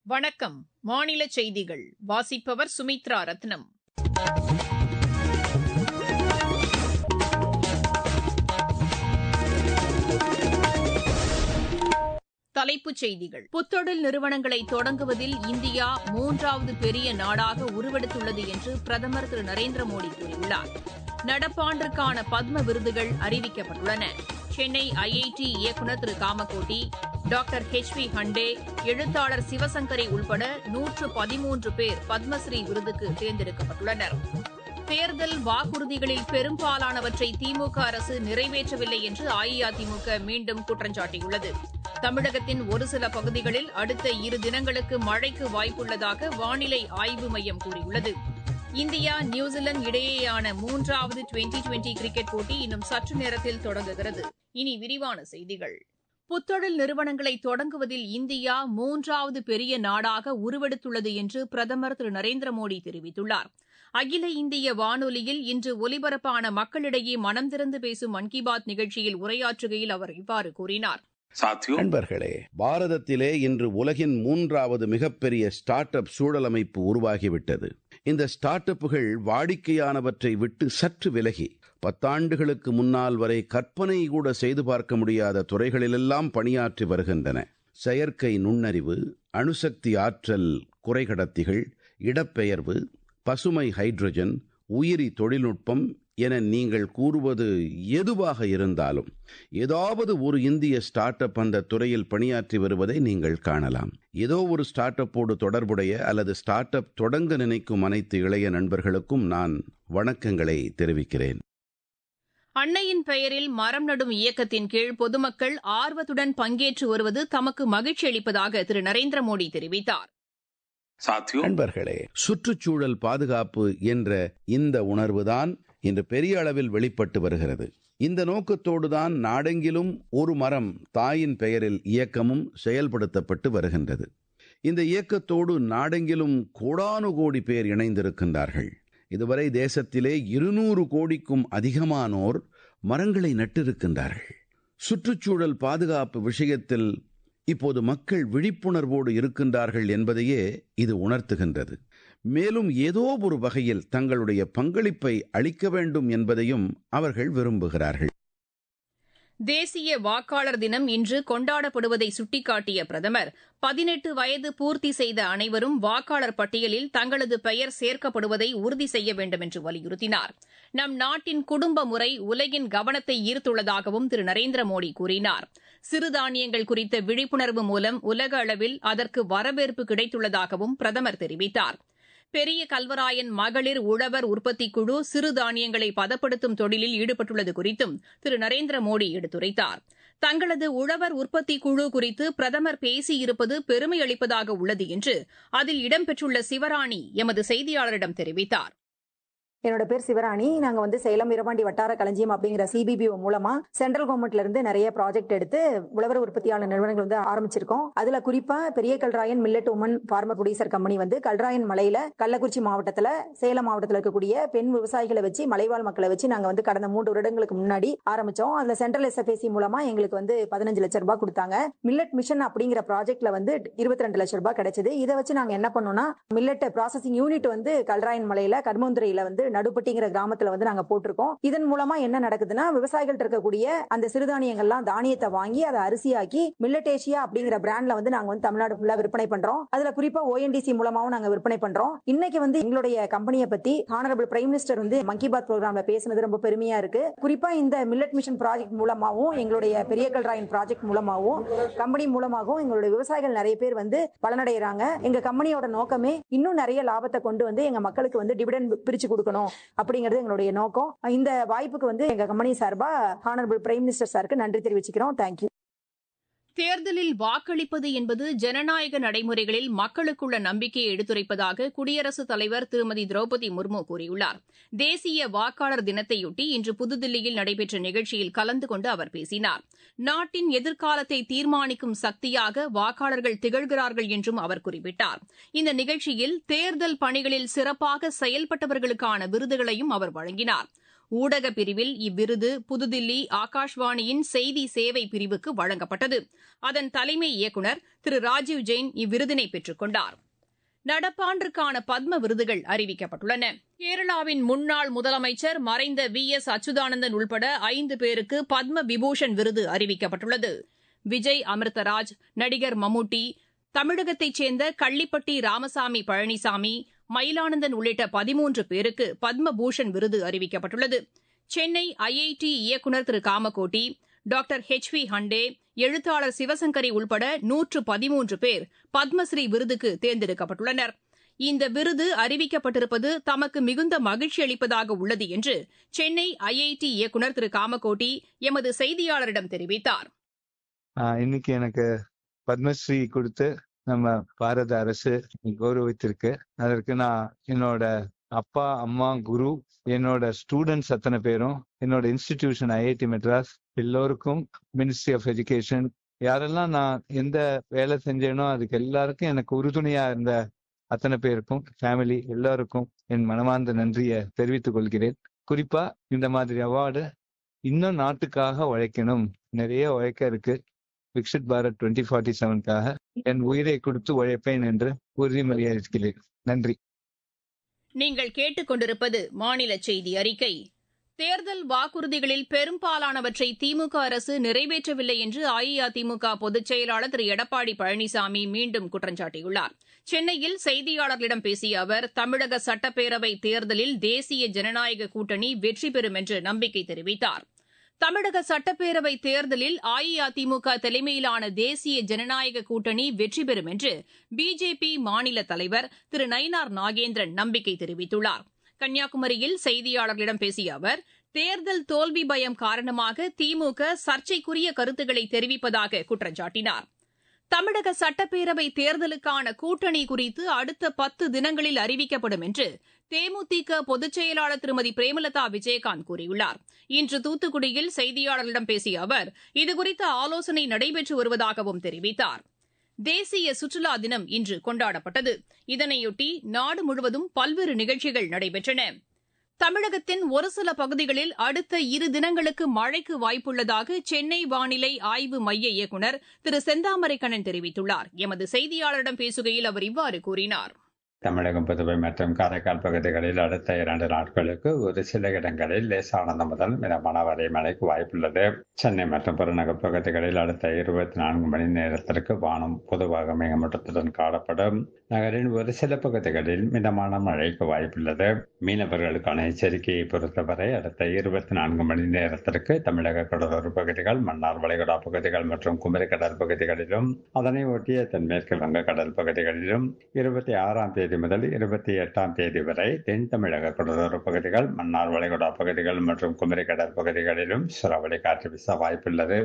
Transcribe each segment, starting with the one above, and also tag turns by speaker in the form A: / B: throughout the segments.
A: வணக்கம். மாநில செய்திகள் வாசிப்பவர் சுமித்ரா ரத்னம். தலைப்புச் செய்திகள். புத்தொழில் நிறுவனங்களை தொடங்குவதில் இந்தியா 3வது பெரிய நாடாக உருவெடுத்துள்ளது என்று பிரதமர் திரு நரேந்திர மோடி கூறியுள்ளார். நடப்பாண்டிற்கான பத்ம விருதுகள் அறிவிக்கப்பட்டுள்ளன. சென்னை ஐஐடி இயக்குநர் திரு காமகோட்டி, டாக்டர் ஹெச்.வி. ஹண்டே, எழுத்தாளர் சிவசங்கரி உள்பட 113 பேர் பத்மஸ்ரீ விருதுக்கு தேர்ந்தெடுக்கப்பட்டுள்ளனர். தேர்தல் வாக்குறுதிகளில் பெரும்பாலானவற்றை திமுக அரசு நிறைவேற்றவில்லை என்று அஇஅதிமுக மீண்டும் குற்றம் சாட்டியுள்ளது. தமிழகத்தின் ஒரு சில பகுதிகளில் அடுத்த 2 தினங்களுக்கு மழைக்கு வாய்ப்புள்ளதாக வானிலை ஆய்வு மையம் கூறியுள்ளது. இந்தியா, நியூசிலாந்து இடையேயான 3வது டுவெண்டி கிரிக்கெட் போட்டி இன்னும் சற்று நேரத்தில் தொடங்குகிறது. இனி விரிவான செய்திகள். புத்தொழில் நிறுவனங்களை தொடங்குவதில் இந்தியா 3வது பெரிய நாடாக உருவெடுத்துள்ளது என்று பிரதமர் திரு நரேந்திர மோடி தெரிவித்துள்ளார். அகில இந்திய வானொலியில் இன்று ஒலிபரப்பான மக்களிடையே மனம் திறந்து பேசும் மன் கி பாத் நிகழ்ச்சியில் உரையாற்றுகையில் அவர் இவ்வாறு கூறினார்.
B: நண்பர்களே, பாரதத்திலே இன்று உலகின் 3வது மிகப்பெரிய ஸ்டார்ட் அப் சூழலமைப்பு உருவாகிவிட்டது. இந்த ஸ்டார்ட் அப்புகள் வாடிக்கையானவற்றை விட்டு சற்று விலகி 10 ஆண்டுகளுக்கு முன்னால் வரை கற்பனை கூட செய்து பார்க்க முடியாத துறைகளிலெல்லாம் பணியாற்றி வருகின்றன. செயற்கை நுண்ணறிவு, அணுசக்தி ஆற்றல் குறைகடத்திகள், இடப்பெயர்வு, பசுமை ஹைட்ரஜன், உயிரி தொழில்நுட்பம் என நீங்கள் கூறுவது எதுவாக இருந்தாலும் ஏதாவது ஒரு இந்திய ஸ்டார்ட் அப் அந்த துறையில் பணியாற்றி வருவதை நீங்கள் காணலாம். ஏதோ ஒரு ஸ்டார்ட் அப்போடு தொடர்புடைய அல்லது ஸ்டார்ட் அப் தொடங்க நினைக்கும் அனைத்து இளைய நண்பர்களுக்கும் நான் வணக்கங்களை தெரிவிக்கிறேன்.
A: அன்னையின் பெயரில் மரம் நடும் இயக்கத்தின் கீழ் பொதுமக்கள் ஆர்வத்துடன் பங்கேற்று வருவது தமக்கு மகிழ்ச்சி அளிப்பதாக திரு நரேந்திர மோடி தெரிவித்தார்.
B: நண்பர்களே, சுற்றுச்சூழல் பாதுகாப்பு என்ற இந்த உணர்வுதான் இன்று பெரிய அளவில் வெளிப்பட்டு வருகிறது. இந்த நோக்கத்தோடுதான் நாடெங்கிலும் ஒரு மரம் தாயின் பெயரில் இயக்கமும் செயல்படுத்தப்பட்டு வருகின்றது. இந்த இயக்கத்தோடு நாடெங்கிலும் கோடானுகோடி பேர் இணைந்திருக்கின்றார்கள். இதுவரை தேசத்திலே 200 கோடிக்கும் அதிகமானோர் மரங்களை நட்டிருக்கின்றார்கள். சுற்றுச்சூழல் பாதுகாப்பு விஷயத்தில் இப்போது மக்கள் விழிப்புணர்வோடு இருக்கின்றார்கள் என்பதையே இது உணர்த்துகின்றது. மேலும் ஏதோ ஒரு வகையில் தங்களுடைய பங்களிப்பை அளிக்க வேண்டும் என்பதையும் அவர்கள் விரும்புகிறார்கள்.
A: தேசிய வாக்காளர் தினம் இன்று கொண்டாடப்படுவதை சுட்டிக்காட்டிய பிரதமர் 18 வயது பூர்த்தி செய்த அனைவரும் வாக்காளர் பட்டியலில் தங்களது பெயர் சேர்க்கப்படுவதை உறுதி செய்ய வேண்டும் என்று வலியுறுத்தினார். நம் நாட்டின் குடும்ப முறை உலகின் கவனத்தை ஈர்த்துள்ளதாகவும் திரு நரேந்திர மோடி கூறினார். சிறுதானியங்கள் குறித்த விழிப்புணர்வு மூலம் உலக அளவில் அதற்கு வரவேற்பு கிடைத்துள்ளதாகவும் பிரதமர் தெரிவித்தார். பெரிய கல்வராயன் மகளிர் உழவர் உற்பத்தி குழு சிறுதானியங்களை பதப்படுத்தும் தொழிலில் ஈடுபட்டுள்ளது குறித்தும் திரு நரேந்திர மோடி எடுத்துரைத்தார். தங்களது உழவர் உற்பத்தி குழு குறித்து பிரதமர் பேசியிருப்பது பெருமை அளிப்பதாக உள்ளது என்று அதில் இடம்பெற்றுள்ள சிவராணி எமது செய்தியாளரிடம் தெரிவித்தார்.
C: என்னோட பேர் சிவராணி. நாங்க சேலம் வீரபாண்டி வட்டார களஞ்சியம் அப்படிங்கிற CBBO மூலமா சென்ட்ரல் கவர்மெண்ட்ல இருந்து நிறைய ப்ராஜெக்ட் எடுத்து உழவர் உற்பத்தியாளர் நிறுவனங்கள் ஆரம்பிச்சிருக்கோம். அதுல குறிப்பா பெரிய Kalrayan millet woman farmer producer company Kalrayan மலையில கள்ளக்குறிச்சி மாவட்டத்துல சேலம் மாவட்டத்துல இருக்கக்கூடிய பெண் விவசாயிகளை வச்சு மலைவாழ் மக்களை வச்சு நாங்க கடந்த 3 வருடங்களுக்கு முன்னாடி ஆரம்பிச்சோம். அதுல சென்ட்ரல் SFAC மூலமா எங்களுக்கு 15 லட்சம் ரூபாய் கொடுத்தாங்க. மில்லட் மிஷன் அப்படிங்கிற ப்ராஜெக்ட்ல 22 லட்சம் ரூபாய் கிடைச்சது. இதை வச்சு நாங்க என்ன பண்ணோம்னா மில்லட் ப்ராசஸிங் யூனிட் கல்ராயன் மலையில கர்மந்துறையில நடுப்பட்டிங்கிற கிராமத்துல நாங்க போட்டிருக்கோம். இதன் மூலமா என்ன நடக்குதுன்னா விவசாயிகள் இருக்கக்கூடிய அந்த சிறுதானியங்கள்லாம் தானியத்தை வாங்கி அதை அரிசியாக்கி மில்லட்டேஷியா அப்படிங்கிற பிராண்ட்ல நாங்க தமிழ்நாடு ஃபுல்லா விற்பனை பண்றோம். அதுல குறிப்பா ONDC மூலமாவும் நாங்க விற்பனை பண்றோம். இன்னைக்கு எங்களுடைய கம்பெனியை பத்தி ஹானரபிள் பிரைம் மினிஸ்டர் மன் கி பாத் ப்ரோக்ராம்ல பேசுனது ரொம்ப பெருமையா இருக்கு. குறிப்பா இந்த மில்லட் மிஷன் ப்ராஜெக்ட் மூலமாவும் எங்களுடைய பெரிய கல்ராயன் ப்ராஜெக்ட் மூலமாவும் கம்பெனி மூலமாகவும் எங்களுடைய விவசாயிகள் நிறைய பேர் பலனடைறாங்க. எங்க கம்பெனியோட நோக்கமே இன்னும் நிறைய லாபத்தை கொண்டு எங்க மக்களுக்கு டிவிடெண்ட் பிரிச்சு கொடுக்கணும் அப்படிங்கிறது எங்களுடைய நோக்கம். இந்த வாய்ப்புக்கு எங்க கம்பெனி சார்பா ஹானரபிள் பிரைம் மினிஸ்டர் சாருக்கு நன்றி தெரிவிச்சுக்கிறோம். தேங்க்யூ.
A: தேர்தலில் வாக்களிப்பது என்பது ஜனநாயக நடைமுறைகளில் மக்களுக்குள்ள நம்பிக்கையை எடுத்துரைப்பதாக குடியரசுத் தலைவர் திருமதி திரௌபதி முர்மு கூறியுள்ளார். தேசிய வாக்காளர் தினத்தையொட்டி இன்று புதுதில்லியில் நடைபெற்ற நிகழ்ச்சியில் கலந்து கொண்டு அவர் பேசினார். நாட்டின் எதிர்காலத்தை தீர்மானிக்கும் சக்தியாக வாக்காளர்கள் திகழ்கிறார்கள் என்றும் அவர் குறிப்பிட்டார். இந்த நிகழ்ச்சியில் தேர்தல் பணிகளில் சிறப்பாக செயல்பட்டவர்களுக்கான விருதுகளையும் அவர் வழங்கினார். ஊடக பிரிவில் இவ்விருது புதுதில்லி ஆகாஷ்வாணியின் செய்தி சேவை பிரிவுக்கு வழங்கப்பட்டது. அதன் தலைமை இயக்குநர் திரு ராஜீவ் ஜெயின் இவ்விருதினை பெற்றுக் கொண்டார். நடப்பாண்டிற்கான பத்ம விருதுகள் அறிவிக்கப்பட்டுள்ளன. கேரளாவின் முன்னாள் முதலமைச்சர் மறைந்த V.S. அச்சுதானந்தன் உள்பட 5 பேருக்கு பத்ம விபூஷன் விருது அறிவிக்கப்பட்டுள்ளது. விஜய் அமிர்தராஜ், நடிகர் மம்முட்டி, தமிழகத்தைச் சேர்ந்த கள்ளிப்பட்டி ராமசாமி பழனிசாமி, மயிலானந்தன் உள்ளிட்ட 13 பேருக்கு பத்மபூஷன் விருது அறிவிக்கப்பட்டுள்ளது. சென்னை IIT இயக்குநர் திரு காமகோட்டி, டாக்டர் H.V. ஹண்டே, எழுத்தாளர் சிவசங்கரி உள்பட 113 பேர் பத்மஸ்ரீ விருதுக்கு தேர்ந்தெடுக்கப்பட்டுள்ளனர். இந்த விருது அறிவிக்கப்பட்டிருப்பது தமக்கு மிகுந்த மகிழ்ச்சி அளிப்பதாக உள்ளது என்று சென்னை IIT இயக்குநர் திரு காமகோட்டி எமது செய்தியாளரிடம் தெரிவித்தார்.
D: இன்னைக்கு எனக்கு பத்மஸ்ரீ கொடுத்து நம்ம பாரத அரசு கௌரவித்திருக்கு. அதற்கு நான் என்னோட அப்பா, அம்மா, குரு, என்னோட ஸ்டூடெண்ட்ஸ் அத்தனை பேரும், என்னோட இன்ஸ்டிடியூஷன் IIT மெட்ராஸ் எல்லோருக்கும், மினிஸ்ட்ரி ஆஃப் எஜுகேஷன், யாரெல்லாம் நான் எந்த வேலை செஞ்சேனோ அதுக்கு எல்லாருக்கும் எனக்கு உறுதுணையா இருந்த அத்தனை பேருக்கும், ஃபேமிலி எல்லாருக்கும் என் மனமார்ந்த நன்றியை தெரிவித்துக் கொள்கிறேன். குறிப்பா இந்த மாதிரி அவார்டு இன்னும் நாட்டுக்காக உழைக்கணும், நிறைய உழைக்க இருக்கு. விக்ஷித் பாரத் 2047க்காக என் உயிரை கொடுத்து உழைப்பேன் என்று உறுதிமொழி அளிக்கிறேன். நன்றி.
A: நீங்கள் கேட்டுக்கொண்டிருப்பது மாநில செய்தி அறிக்கை. தேர்தல் வாக்குறுதிகளில் பெரும்பாலானவற்றை திமுக அரசு நிறைவேற்றவில்லை என்று அஇஅதிமுக பொதுச் செயலாளர் திரு எடப்பாடி பழனிசாமி மீண்டும் குற்றம் சாட்டியுள்ளார். சென்னையில் செய்தியாளர்களிடம் பேசிய அவர், தமிழக சட்டப்பேரவை தேர்தலில் தேசிய ஜனநாயக கூட்டணி வெற்றி பெறும் என்று நம்பிக்கை தெரிவித்தார். தமிழக சட்டப்பேரவை தேர்தலில் அஇஅதிமுக தலைமையிலான தேசிய ஜனநாயக கூட்டணி வெற்றி பெறும் என்று பிஜேபி மாநில தலைவர் திரு நயினார் நாகேந்திரன் நம்பிக்கை தெரிவித்துள்ளார். கன்னியாகுமரியில் செய்தியாளர்களிடம் பேசிய அவர், தேர்தல் தோல்வி பயம் காரணமாக திமுக சர்ச்சைக்குரிய கருத்துக்களை தெரிவிப்பதாக குற்றம் சாட்டினார். தமிழக சட்டப்பேரவை தேர்தலுக்கான கூட்டணி குறித்து அடுத்த 10 தினங்களில் அறிவிக்கப்படும் என்று தேமுதிக பொதுச் செயலாளர் திருமதி பிரேமலதா விஜயகாந்த் கூறியுள்ளார். இன்று தூத்துக்குடியில் செய்தியாளர்களிடம் பேசிய அவர், இதுகுறித்த ஆலோசனை நடைபெற்று வருவதாகவும் தெரிவித்தார். தேசிய சுற்றுலா தினம் இன்று கொண்டாடப்பட்டது. இதனையொட்டி நாடு முழுவதும் பல்வேறு நிகழ்ச்சிகள் நடைபெற்றன. தமிழகத்தின் ஒரு சில பகுதிகளில் அடுத்த 2 தினங்களுக்கு மழைக்கு வாய்ப்புள்ளதாக சென்னை வானிலை ஆய்வு மைய இயக்குநர் திரு செந்தாமரைக்கண்ணன் தெரிவித்துள்ளார். எமது செய்தியாளரிடம் பேசுகையில் அவர் இவ்வாறு கூறினார்.
E: தமிழகம், புதுவை மற்றும் காரைக்கால் பகுதிகளில் அடுத்த 2 நாட்களுக்கு ஒரு சில இடங்களில் லேசானது முதல் மிதமான வரை மழைக்கு வாய்ப்புள்ளது. சென்னை மற்றும் புறநகர் பகுதிகளில் அடுத்த 24 மணி நேரத்திற்கு வானம் பொதுவாக மேகமூட்டத்துடன் காணப்படும். நகரின் ஒரு சில பகுதிகளில் மிதமான மழைக்கு வாய்ப்புள்ளது. மீனவர்களுக்கான எச்சரிக்கையை பொறுத்தவரை அடுத்த 24 மணி நேரத்திற்கு தமிழக கடலோர பகுதிகள், மன்னார் வளைகுடா பகுதிகள் மற்றும் குமரி கடல் பகுதிகளிலும், அதனை ஒட்டிய தென்மேற்கு வங்க கடல் பகுதிகளிலும் 26ஆம் தேதி முதல் 28ஆம் தேதி வரை தென் தமிழக கடலோர பகுதிகள், மன்னார் வளைகுடா பகுதிகள் மற்றும் குமரி கடல் பகுதிகளிலும் சூறாவளி காற்று வீச வாய்ப்புள்ளது.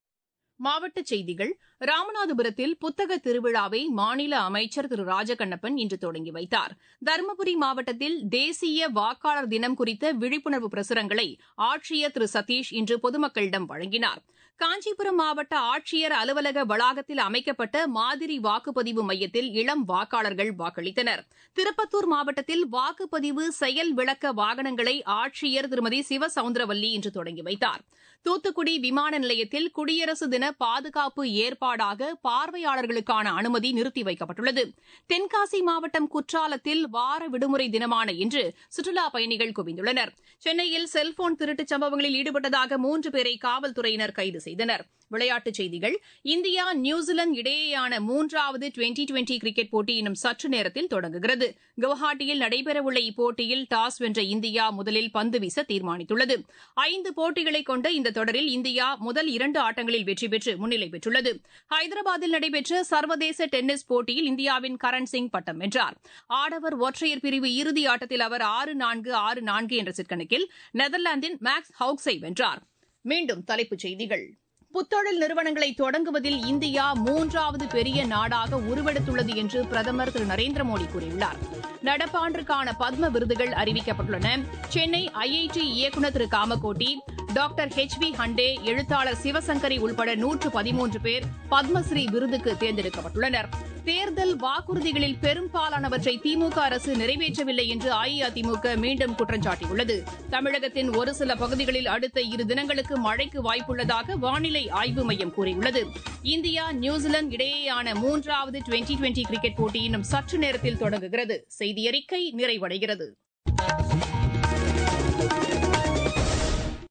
A: மாவட்டச் செய்திகள். ராமநாதபுரத்தில் புத்தக திருவிழாவை மாநில அமைச்சர் திரு ராஜகண்ணப்பன் இன்று தொடங்கி வைத்தார். தருமபுரி மாவட்டத்தில் தேசிய வாக்காளர் தினம் குறித்த விழிப்புணர்வு பிரசுரங்களை ஆட்சியர் திரு சதீஷ் இன்று பொதுமக்களிடம் வழங்கினார். காஞ்சிபுரம் மாவட்ட ஆட்சியர் அலுவலக வளாகத்தில் அமைக்கப்பட்ட மாதிரி வாக்குப்பதிவு மையத்தில் இளம் வாக்காளர்கள் வாக்களித்தனர். திருப்பத்தூர் மாவட்டத்தில் வாக்குப்பதிவு செயல் விளக்க வாகனங்களை ஆட்சியர் திருமதி சிவசவுந்தரவல்லி இன்று தொடங்கி வைத்தார். தூத்துக்குடி விமான நிலையத்தில் குடியரசு தின பாதுகாப்பு ஏற்பாடாக பார்வையாளர்களுக்கான அனுமதி நிறுத்தி வைக்கப்பட்டுள்ளது. தென்காசி மாவட்டம் குற்றாலத்தில் வார விடுமுறை தினமான இன்று சுற்றுலாப் பயணிகள் குவிந்துள்ளனர். சென்னையில் செல்போன் திருட்டுச் சம்பவங்களில் ஈடுபட்டதாக 3 பேரை காவல்துறையினர் கைது செய்தனர். விளையாட்டுச் செய்திகள். இந்தியா நியூசிலாந்து இடையேயான 3வது டுவெண்டி கிரிக்கெட் போட்டி இன்னும் சற்று நேரத்தில் தொடங்குகிறது. குவஹாட்டியில் நடைபெறவுள்ள இப்போட்டியில் டாஸ் வென்ற இந்தியா முதலில் பந்து வீச தீர்மானித்துள்ளது. 5 போட்டிகளை கொண்ட இந்த தொடரில் இந்தியா முதல் 2 ஆட்டங்களில் வெற்றி பெற்று முன்னிலை பெற்றுள்ளது. ஹைதராபாத்தில் நடைபெற்ற சர்வதேச டென்னிஸ் போட்டியில் இந்தியாவின் கரண் சிங் பட்டம் வென்றார். ஆடவர் ஒற்றையர் பிரிவு இறுதி ஆட்டத்தில் அவர் 6-4, 6-4 என்ற செட் கணக்கில் நெதர்லாந்தின் மேக்ஸ் ஹவுக்ஸை வென்றார். மீண்டும் தலைப்புச் செய்திகள். புத்தொழில் நிறுவனங்களை தொடங்குவதில் இந்தியா 3வது பெரிய நாடாக உருவெடுத்துள்ளது என்று பிரதமர் திரு நரேந்திர மோடி கூறியுள்ளார். நடப்பாண்டிற்கான பத்ம விருதுகள் அறிவிக்கப்பட்டுள்ளன. சென்னை IIT இயக்குநர் திரு காமகோட்டி, டாக்டர் H.V. ஹண்டே, எழுத்தாளர் சிவசங்கரி உள்பட 113 பேர் பத்மஸ்ரீ விருதுக்கு தேர்ந்தெடுக்கப்பட்டுள்ளனர். தேர்தல் வாக்குறுதிகளில் பெரும்பாலானவற்றை திமுக அரசு நிறைவேற்றவில்லை என்று அஇஅதிமுக மீண்டும் குற்றம் சாட்டியுள்ளது. தமிழகத்தின் ஒரு சில பகுதிகளில் அடுத்த 2 தினங்களுக்கு மழைக்கு வாய்ப்புள்ளதாக வானிலை ஆய்வு மையம் கூறியுள்ளது. இந்தியா நியூசிலாந்து இடையேயான 3வது டுவெண்டி கிரிக்கெட் போட்டி இன்னும் சற்று நேரத்தில் தொடங்குகிறது. செய்தியறிக்கை நிறைவடைகிறது.